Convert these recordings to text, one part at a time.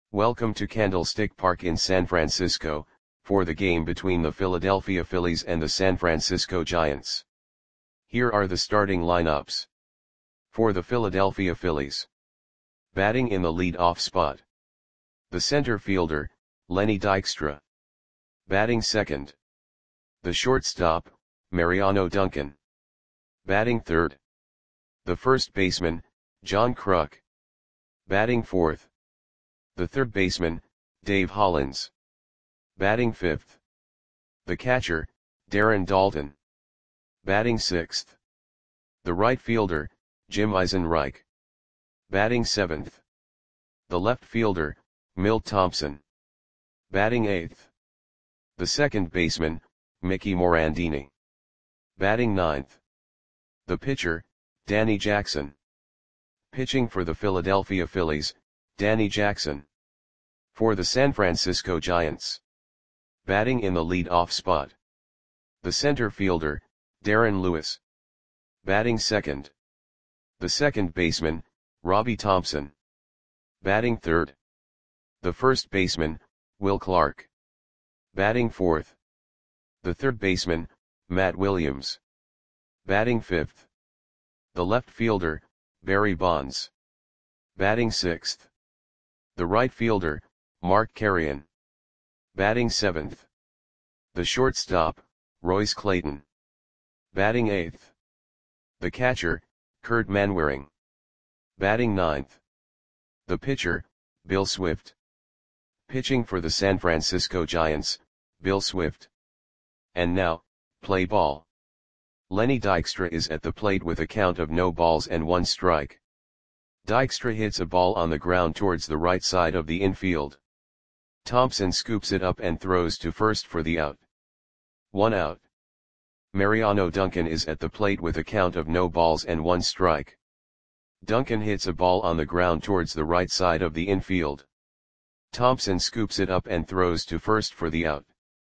Welcome to Candlestick Park in San Francisco, for the game between the Philadelphia Phillies and the San Francisco Giants. Here are the starting lineups. For the Philadelphia Phillies. Batting in the lead-off spot. The center fielder, Lenny Dykstra. Batting second. The shortstop, Mariano Duncan. Batting third. The first baseman, John Kruk. Batting fourth. The third baseman, Dave Hollins. Batting fifth. The catcher, Darren Daulton. Batting sixth. The right fielder, Jim Eisenreich. Batting seventh. The left fielder, Milt Thompson. Batting eighth. The second baseman, Mickey Morandini. Batting ninth. The pitcher, Danny Jackson. Pitching for the Philadelphia Phillies, Danny Jackson. For the San Francisco Giants. Batting in the lead-off spot. The center fielder, Darren Lewis. Batting second. The second baseman, Robbie Thompson. Batting third. The first baseman, Will Clark. Batting fourth. The third baseman, Matt Williams. Batting fifth. The left fielder, Barry Bonds. Batting sixth. The right fielder, Mark Carreon. Batting seventh. The shortstop, Royce Clayton. Batting eighth. The catcher, Kurt Manwaring. Batting ninth. The pitcher, Bill Swift. Pitching for the San Francisco Giants, Bill Swift. And now, play ball. Lenny Dykstra is at the plate with a count of no balls and one strike. Dykstra hits a ball on the ground towards the right side of the infield. Thompson scoops it up and throws to first for the out. 1 out. Mariano Duncan is at the plate with a count of no balls and one strike. Duncan hits a ball on the ground towards the right side of the infield. Thompson scoops it up and throws to first for the out.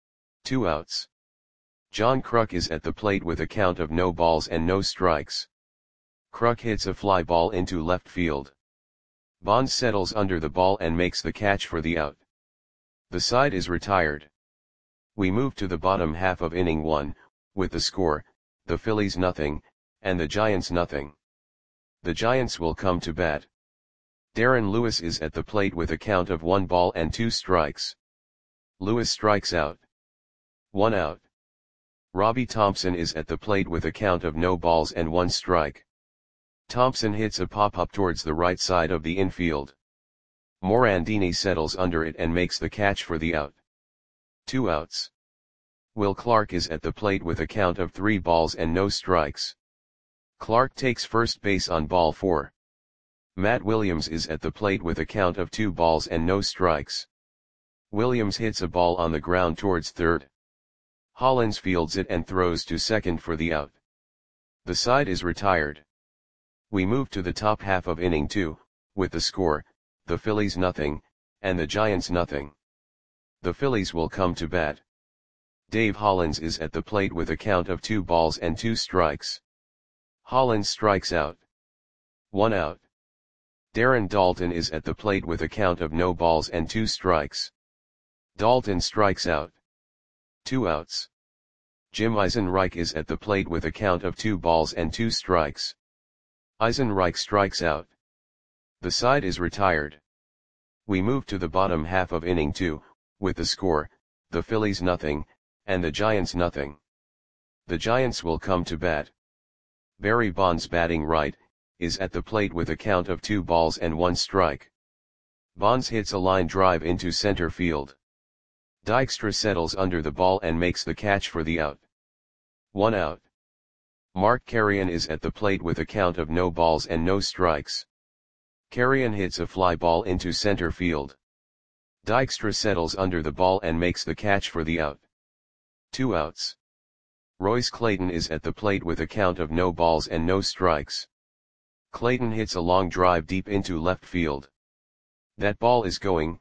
2 outs. John Kruk is at the plate with a count of no balls and no strikes. Kruk hits a fly ball into left field. Bonds settles under the ball and makes the catch for the out. The side is retired. We move to the bottom half of inning 1, with the score, the Phillies nothing, and the Giants nothing. The Giants will come to bat. Darren Lewis is at the plate with a count of 1 ball and 2 strikes. Lewis strikes out. 1 out. Robbie Thompson is at the plate with a count of no balls and 1 strike. Thompson hits a pop-up towards the right side of the infield. Morandini settles under it and makes the catch for the out. 2 outs. Will Clark is at the plate with a count of 3 balls and no strikes. Clark takes first base on ball 4. Matt Williams is at the plate with a count of 2 balls and no strikes. Williams hits a ball on the ground towards third. Hollins fields it and throws to second for the out. The side is retired. We move to the top half of inning 2, with the score, the Phillies nothing, and the Giants nothing. The Phillies will come to bat. Dave Hollins is at the plate with a count of 2 balls and 2 strikes. Hollins strikes out. 1 out. Darren Daulton is at the plate with a count of no balls and 2 strikes. Daulton strikes out. 2 outs. Jim Eisenreich is at the plate with a count of 2 balls and 2 strikes. Eisenreich strikes out. The side is retired. We move to the bottom half of inning 2, with the score, the Phillies nothing, and the Giants nothing. The Giants will come to bat. Barry Bonds batting right, is at the plate with a count of 2 balls and 1 strike. Bonds hits a line drive into center field. Dykstra settles under the ball and makes the catch for the out. 1 out. Mark Carreon is at the plate with a count of no balls and no strikes. Carreon hits a fly ball into center field. Dykstra settles under the ball and makes the catch for the out. 2 outs. Royce Clayton is at the plate with a count of no balls and no strikes. Clayton hits a long drive deep into left field. That ball is gone.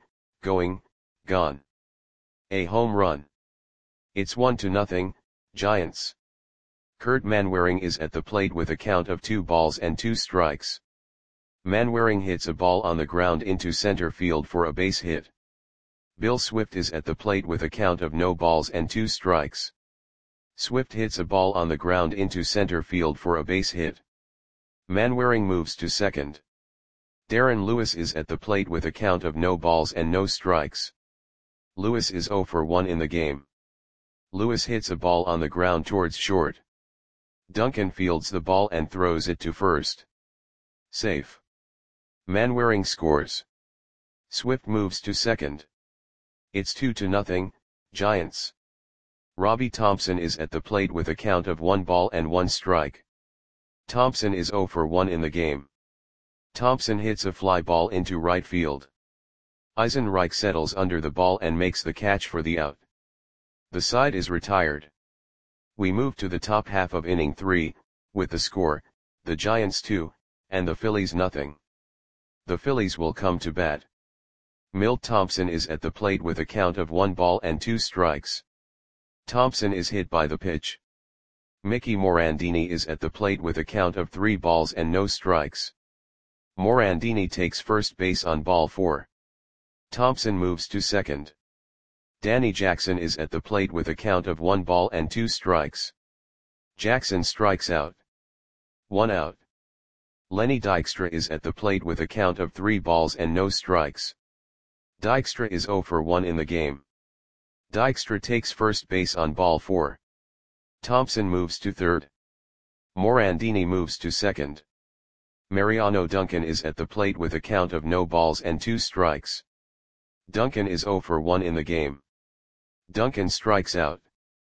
A home run. It's 1-0, Giants. Kurt Manwaring is at the plate with a count of 2 balls and 2 strikes. Manwaring hits a ball on the ground into center field for a base hit. Bill Swift is at the plate with a count of no balls and 2 strikes. Swift hits a ball on the ground into center field for a base hit. Manwaring moves to second. Darren Lewis is at the plate with a count of no balls and no strikes. Lewis is 0 for 1 in the game. Lewis hits a ball on the ground towards short. Duncan fields the ball and throws it to first. Safe. Manwaring scores. Swift moves to second. It's 2-0, Giants. Robbie Thompson is at the plate with a count of 1 ball and 1 strike. Thompson is 0 for 1 in the game. Thompson hits a fly ball into right field. Eisenreich settles under the ball and makes the catch for the out. The side is retired. We move to the top half of inning 3, with the score, the Giants 2, and the Phillies nothing. The Phillies will come to bat. Milt Thompson is at the plate with a count of 1 ball and 2 strikes. Thompson is hit by the pitch. Mickey Morandini is at the plate with a count of 3 balls and no strikes. Morandini takes first base on ball 4. Thompson moves to second. Danny Jackson is at the plate with a count of 1 ball and 2 strikes. Jackson strikes out. 1 out. Lenny Dykstra is at the plate with a count of 3 balls and no strikes. Dykstra is 0 for 1 in the game. Dykstra takes first base on ball 4. Thompson moves to third. Morandini moves to second. Mariano Duncan is at the plate with a count of no balls and 2 strikes. Duncan is 0 for 1 in the game. Duncan strikes out.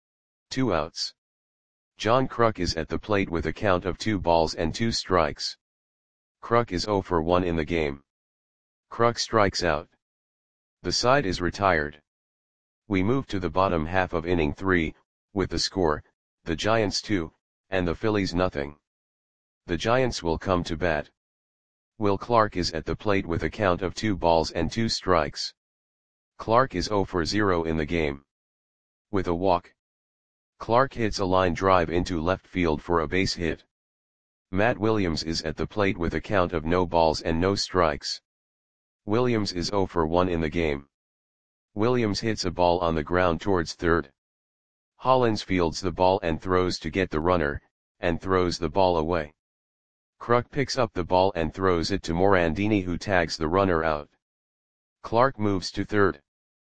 2 outs. John Kruk is at the plate with a count of 2 balls and 2 strikes. Kruk is 0 for 1 in the game. Kruk strikes out. The side is retired. We move to the bottom half of inning 3, with the score, the Giants 2, and the Phillies nothing. The Giants will come to bat. Will Clark is at the plate with a count of 2 balls and 2 strikes. Clark is 0 for 0 in the game. With a walk. Clark hits a line drive into left field for a base hit. Matt Williams is at the plate with a count of no balls and no strikes. Williams is 0 for 1 in the game. Williams hits a ball on the ground towards third. Hollins fields the ball and throws to get the runner, and throws the ball away. Kruk picks up the ball and throws it to Morandini, who tags the runner out. Clark moves to third.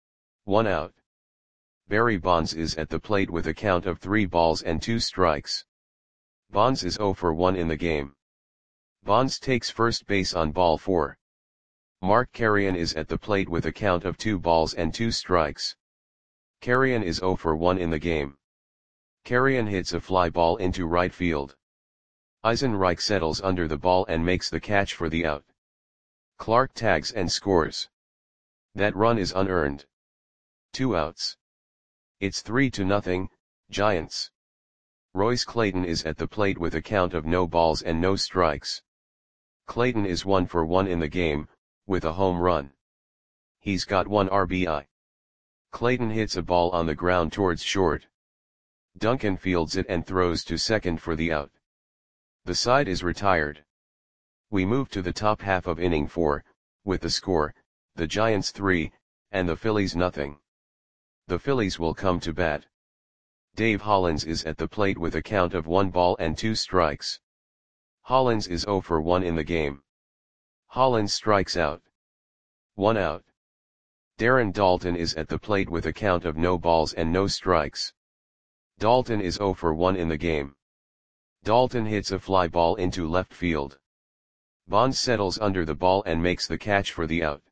1 out. Barry Bonds is at the plate with a count of 3 balls and 2 strikes. Bonds is 0 for 1 in the game. Bonds takes first base on ball 4. Mark Carrion is at the plate with a count of 2 balls and 2 strikes. Carrion is 0 for 1 in the game. Carrion hits a fly ball into right field. Eisenreich settles under the ball and makes the catch for the out. Clark tags and scores. That run is unearned. 2 outs. It's 3-0, Giants. Royce Clayton is at the plate with a count of no balls and no strikes. Clayton is 1 for 1 in the game, with a home run. He's got 1 RBI. Clayton hits a ball on the ground towards short. Duncan fields it and throws to second for the out. The side is retired. We move to the top half of inning 4, with the score, the Giants 3, and the Phillies nothing. The Phillies will come to bat. Dave Hollins is at the plate with a count of 1 ball and 2 strikes. Hollins is 0 for 1 in the game. Hollins strikes out. 1 out. Darren Daulton is at the plate with a count of no balls and no strikes. Daulton is 0 for 1 in the game. Daulton hits a fly ball into left field. Bonds settles under the ball and makes the catch for the out.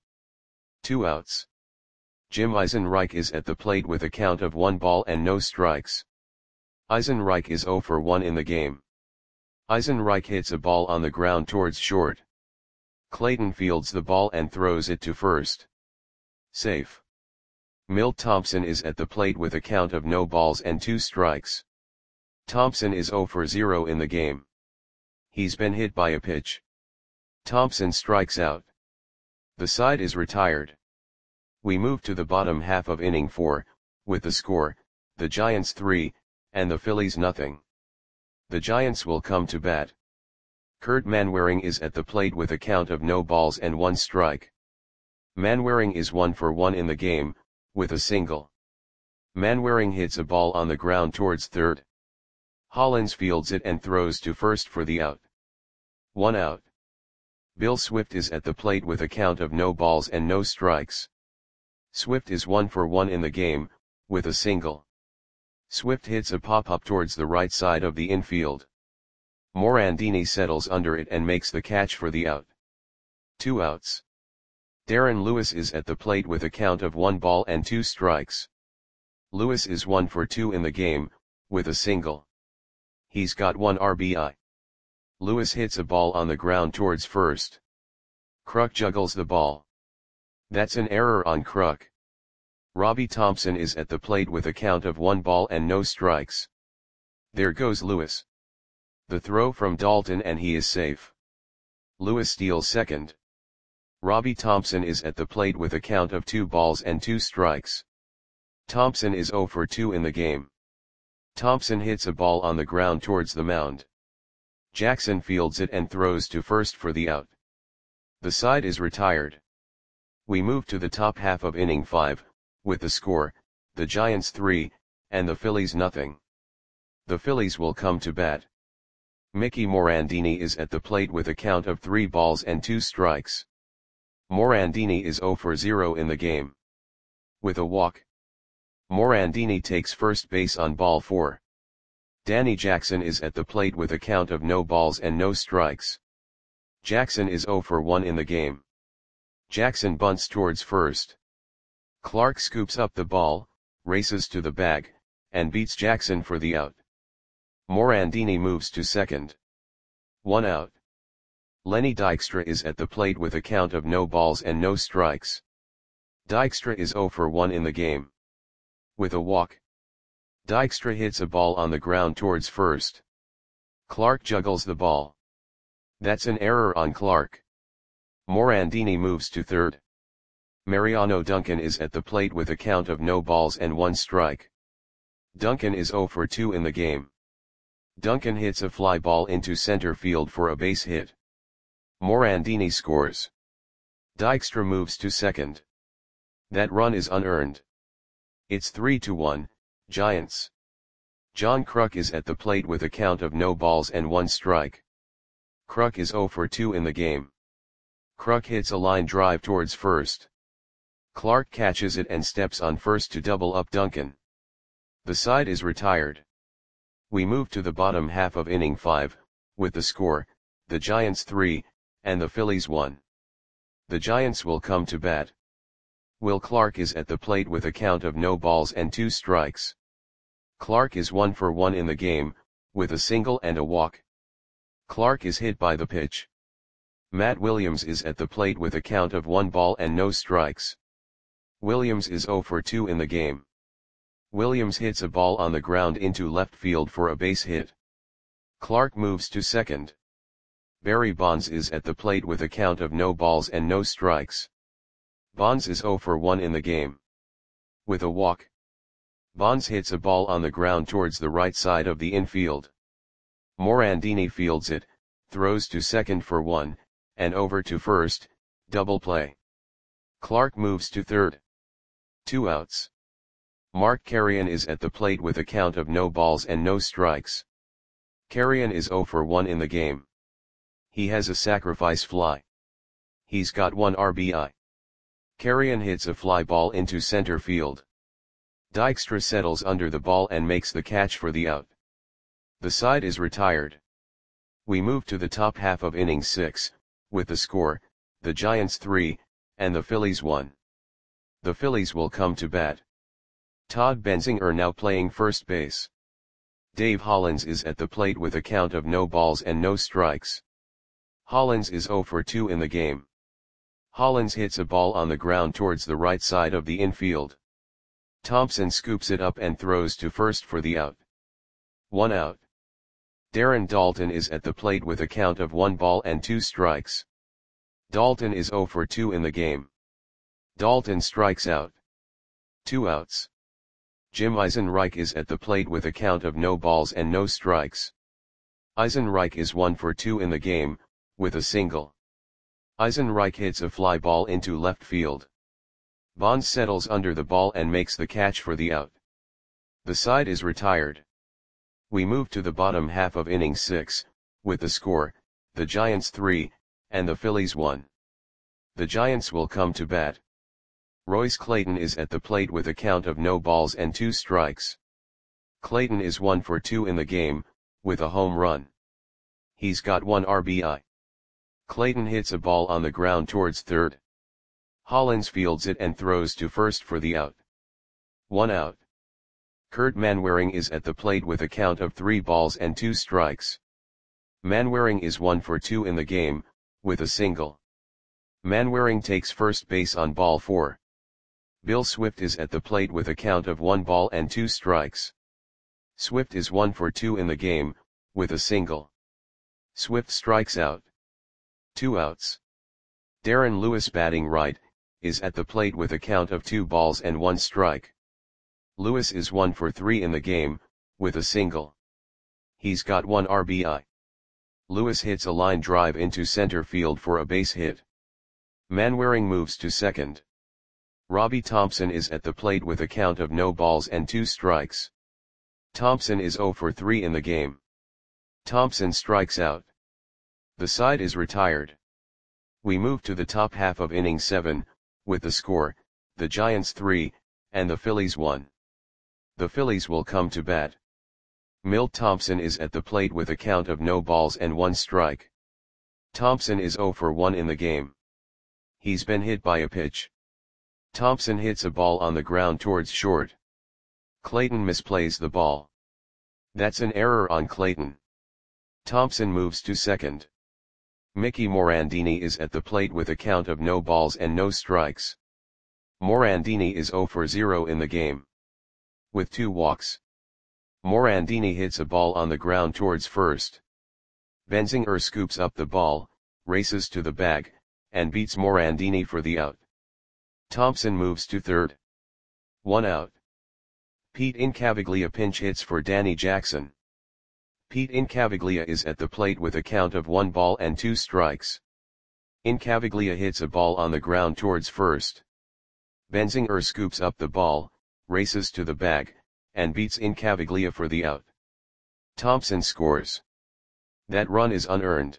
2 outs. Jim Eisenreich is at the plate with a count of 1 ball and no strikes. Eisenreich is 0 for 1 in the game. Eisenreich hits a ball on the ground towards short. Clayton fields the ball and throws it to first. Safe. Milt Thompson is at the plate with a count of no balls and 2 strikes. Thompson is 0 for 0 in the game. He's been hit by a pitch. Thompson strikes out. The side is retired. We move to the bottom half of inning 4, with the score, the Giants 3, and the Phillies nothing. The Giants will come to bat. Kurt Manwaring is at the plate with a count of no balls and one strike. Manwaring is 1 for 1 in the game, with a single. Manwaring hits a ball on the ground towards third. Hollins fields it and throws to first for the out. 1 out. Bill Swift is at the plate with a count of no balls and no strikes. Swift is 1 for 1 in the game, with a single. Swift hits a pop-up towards the right side of the infield. Morandini settles under it and makes the catch for the out. 2 outs. Darren Lewis is at the plate with a count of 1 ball and 2 strikes. Lewis is 1 for 2 in the game, with a single. He's got 1 RBI. Lewis hits a ball on the ground towards first. Kruk juggles the ball. That's an error on Kruk. Robbie Thompson is at the plate with a count of 1 ball and no strikes. There goes Lewis. The throw from Dalton and he is safe. Lewis steals second. Robbie Thompson is at the plate with a count of 2 balls and 2 strikes. Thompson is 0 for 2 in the game. Thompson hits a ball on the ground towards the mound. Jackson fields it and throws to first for the out. The side is retired. We move to the top half of inning 5, with the score, the Giants 3, and the Phillies nothing. The Phillies will come to bat. Mickey Morandini is at the plate with a count of 3 balls and 2 strikes. Morandini is 0 for 0 in the game. With a walk. Morandini takes first base on ball 4. Danny Jackson is at the plate with a count of no balls and no strikes. Jackson is 0 for 1 in the game. Jackson bunts towards first. Clark scoops up the ball, races to the bag, and beats Jackson for the out. Morandini moves to second. 1 out. Lenny Dykstra is at the plate with a count of no balls and no strikes. Dykstra is 0 for 1 in the game. With a walk. Dykstra hits a ball on the ground towards first. Clark juggles the ball. That's an error on Clark. Morandini moves to third. Mariano Duncan is at the plate with a count of no balls and 1 strike. Duncan is 0 for 2 in the game. Duncan hits a fly ball into center field for a base hit. Morandini scores. Dykstra moves to second. That run is unearned. It's 3-1, Giants. John Kruk is at the plate with a count of no balls and 1 strike. Kruk is 0 for 2 in the game. Kruk hits a line drive towards first. Clark catches it and steps on first to double up Duncan. The side is retired. We move to the bottom half of inning 5, with the score, the Giants 3, and the Phillies 1. The Giants will come to bat. Will Clark is at the plate with a count of no balls and 2 strikes. Clark is 1 for 1 in the game, with a single and a walk. Clark is hit by the pitch. Matt Williams is at the plate with a count of 1 ball and no strikes. Williams is 0 for 2 in the game. Williams hits a ball on the ground into left field for a base hit. Clark moves to second. Barry Bonds is at the plate with a count of no balls and no strikes. Bonds is 0 for 1 in the game. With a walk. Bonds hits a ball on the ground towards the right side of the infield. Morandini fields it, throws to second for 1, and over to first, double play. Clark moves to third. 2 outs. Mark Carrion is at the plate with a count of no balls and no strikes. Carrion is 0 for 1 in the game. He has a sacrifice fly. He's got 1 RBI. Carrion hits a fly ball into center field. Dykstra settles under the ball and makes the catch for the out. The side is retired. We move to the top half of inning 6, with the score, the Giants 3, and the Phillies 1. The Phillies will come to bat. Todd Benzinger now playing first base. Dave Hollins is at the plate with a count of no balls and no strikes. Hollins is 0 for 2 in the game. Hollins hits a ball on the ground towards the right side of the infield. Thompson scoops it up and throws to first for the out. 1 out. Darren Daulton is at the plate with a count of 1 ball and 2 strikes. Daulton is 0 for 2 in the game. Daulton strikes out. 2 outs. Jim Eisenreich is at the plate with a count of no balls and no strikes. Eisenreich is 1 for 2 in the game, with a single. Eisenreich hits a fly ball into left field. Bonds settles under the ball and makes the catch for the out. The side is retired. We move to the bottom half of inning 6, with the score, the Giants 3, and the Phillies 1. The Giants will come to bat. Royce Clayton is at the plate with a count of no balls and 2 strikes. Clayton is 1 for 2 in the game, with a home run. He's got 1 RBI. Clayton hits a ball on the ground towards third. Hollins fields it and throws to first for the out. 1 out. Kurt Manwaring is at the plate with a count of 3 balls and 2 strikes. Manwaring is 1 for 2 in the game, with a single. Manwaring takes first base on ball 4. Bill Swift is at the plate with a count of 1 ball and 2 strikes. Swift is 1 for 2 in the game, with a single. Swift strikes out. 2 outs. Darren Lewis, batting right, is at the plate with a count of 2 balls and 1 strike. Lewis is 1 for 3 in the game, with a single. He's got 1 RBI. Lewis hits a line drive into center field for a base hit. Manwaring moves to second. Robbie Thompson is at the plate with a count of no balls and 2 strikes. Thompson is 0 for 3 in the game. Thompson strikes out. The side is retired. We move to the top half of inning 7, with the score, the Giants 3, and the Phillies 1. The Phillies will come to bat. Milt Thompson is at the plate with a count of no balls and 1 strike. Thompson is 0 for 1 in the game. He's been hit by a pitch. Thompson hits a ball on the ground towards short. Clayton misplays the ball. That's an error on Clayton. Thompson moves to second. Mickey Morandini is at the plate with a count of no balls and no strikes. Morandini is 0 for 0 in the game. With 2 walks. Morandini hits a ball on the ground towards first. Benzinger scoops up the ball, races to the bag, and beats Morandini for the out. Thompson moves to third. 1 out. Pete Incaviglia pinch hits for Danny Jackson. Pete Incaviglia is at the plate with a count of 1 ball and 2 strikes. Incaviglia hits a ball on the ground towards first. Benzinger scoops up the ball, races to the bag, and beats Incaviglia for the out. Thompson scores. That run is unearned.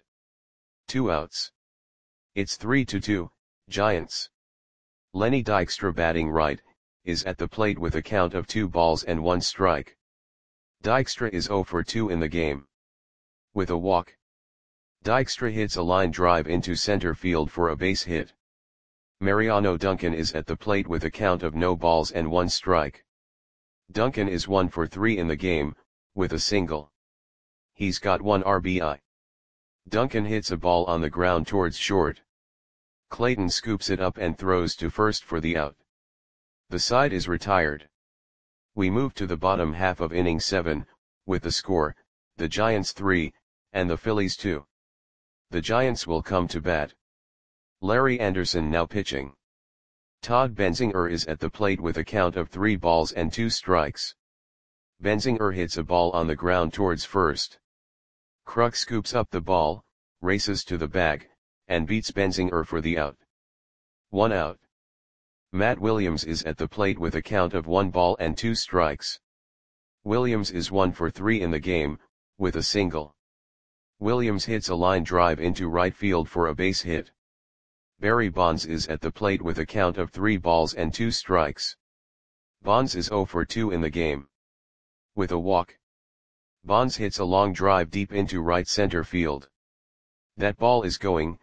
2 outs. It's 3-2, Giants. Lenny Dykstra, batting right, is at the plate with a count of 2 balls and 1 strike. Dykstra is 0 for 2 in the game. With a walk. Dykstra hits a line drive into center field for a base hit. Mariano Duncan is at the plate with a count of no balls and 1 strike. Duncan is 1 for 3 in the game, with a single. He's got 1 RBI. Duncan hits a ball on the ground towards short. Clayton scoops it up and throws to first for the out. The side is retired. We move to the bottom half of inning 7, with the score, the Giants 3, and the Phillies 2. The Giants will come to bat. Larry Anderson now pitching. Todd Benzinger is at the plate with a count of 3 balls and 2 strikes. Benzinger hits a ball on the ground towards first. Kruk scoops up the ball, races to the bag, and beats Benzinger for the out. 1 out. Matt Williams is at the plate with a count of 1 ball and 2 strikes. Williams is 1 for 3 in the game, with a single. Williams hits a line drive into right field for a base hit. Barry Bonds is at the plate with a count of 3 balls and 2 strikes. Bonds is 0 for 2 in the game. With a walk. Bonds hits a long drive deep into right center field. That ball is gone.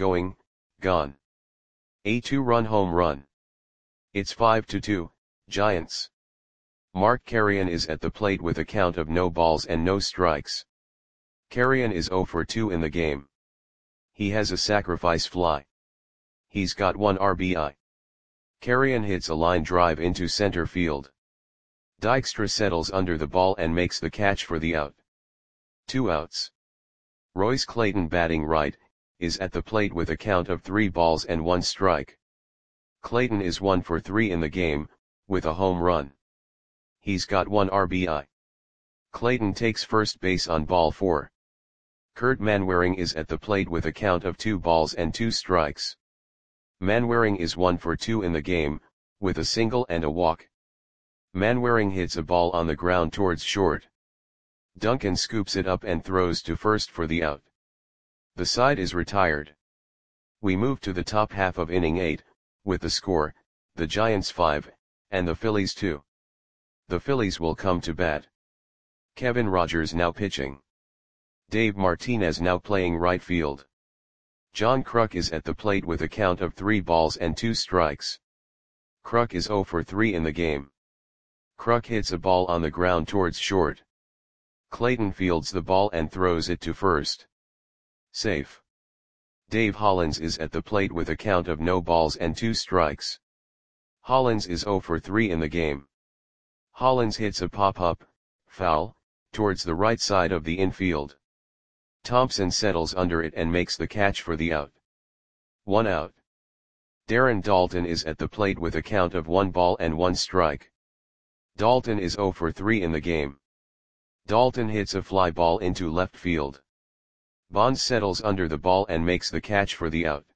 A 2-run home run. It's 5-2, Giants. Mark Carrion is at the plate with a count of no balls and no strikes. Carrion is 0 for 2 in the game. He has a sacrifice fly. He's got 1 RBI. Carrion hits a line drive into center field. Dykstra settles under the ball and makes the catch for the out. 2 outs. Royce Clayton, batting right, is at the plate with a count of 3 balls and 1 strike. Clayton is 1 for 3 in the game, with a home run. He's got 1 RBI. Clayton takes first base on ball 4. Kurt Manwaring is at the plate with a count of 2 balls and 2 strikes. Manwaring is 1 for 2 in the game, with a single and a walk. Manwaring hits a ball on the ground towards short. Duncan scoops it up and throws to first for the out. The side is retired. We move to the top half of inning 8, with the score, the Giants 5, and the Phillies 2. The Phillies will come to bat. Kevin Rogers now pitching. Dave Martinez now playing right field. John Kruk is at the plate with a count of 3 balls and 2 strikes. Kruk is 0 for 3 in the game. Kruk hits a ball on the ground towards short. Clayton fields the ball and throws it to first. Safe. Dave Hollins is at the plate with a count of no balls and 2 strikes. Hollins is 0 for 3 in the game. Hollins hits a pop-up, foul, towards the right side of the infield. Thompson settles under it and makes the catch for the out. 1 out. Darren Daulton is at the plate with a count of 1 ball and 1 strike. Daulton is 0 for 3 in the game. Daulton hits a fly ball into left field. Bonds settles under the ball and makes the catch for the out.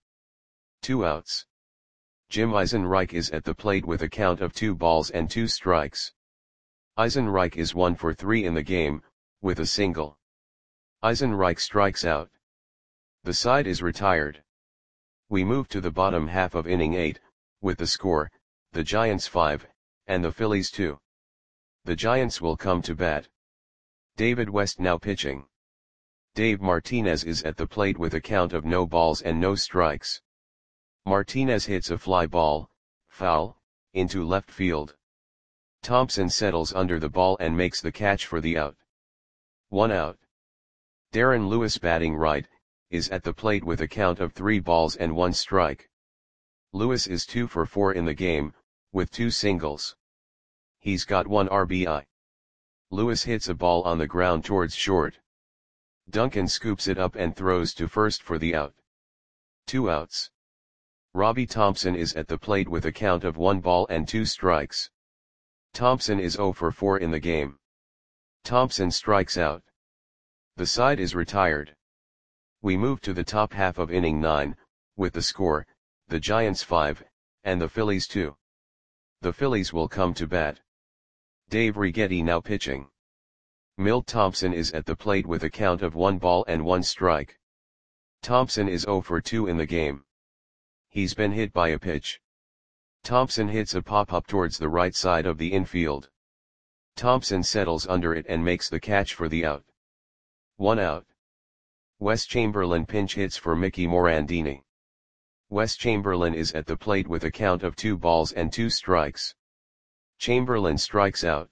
2 outs. Jim Eisenreich is at the plate with a count of 2 balls and 2 strikes. Eisenreich is 1 for 3 in the game, with a single. Eisenreich strikes out. The side is retired. We move to the bottom half of inning 8, with the score, the Giants 5, and the Phillies 2. The Giants will come to bat. David West now pitching. Dave Martinez is at the plate with a count of no balls and no strikes. Martinez hits a fly ball, foul, into left field. Thompson settles under the ball and makes the catch for the out. 1 out. Darren Lewis batting right, is at the plate with a count of 3 balls and 1 strike. Lewis is 2 for 4 in the game, with 2 singles. He's got 1 RBI. Lewis hits a ball on the ground towards short. Duncan scoops it up and throws to first for the out. 2 outs. Robbie Thompson is at the plate with a count of 1 ball and 2 strikes. Thompson is 0 for 4 in the game. Thompson strikes out. The side is retired. We move to the top half of inning 9, with the score, the Giants 5, and the Phillies 2. The Phillies will come to bat. Dave Righetti now pitching. Milt Thompson is at the plate with a count of 1 ball and 1 strike. Thompson is 0 for 2 in the game. He's been hit by a pitch. Thompson hits a pop-up towards the right side of the infield. Thompson settles under it and makes the catch for the out. 1 out. Wes Chamberlain pinch hits for Mickey Morandini. Wes Chamberlain is at the plate with a count of 2 balls and 2 strikes. Chamberlain strikes out.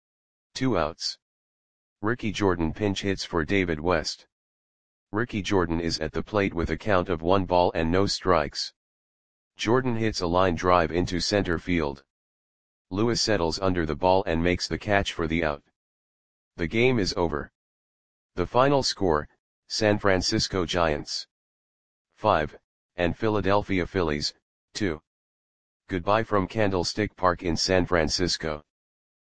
2 outs. Ricky Jordan pinch hits for David West. Ricky Jordan is at the plate with a count of 1 ball and no strikes. Jordan hits a line drive into center field. Lewis settles under the ball and makes the catch for the out. The game is over. The final score, San Francisco Giants 5, and Philadelphia Phillies 2. Goodbye from Candlestick Park in San Francisco.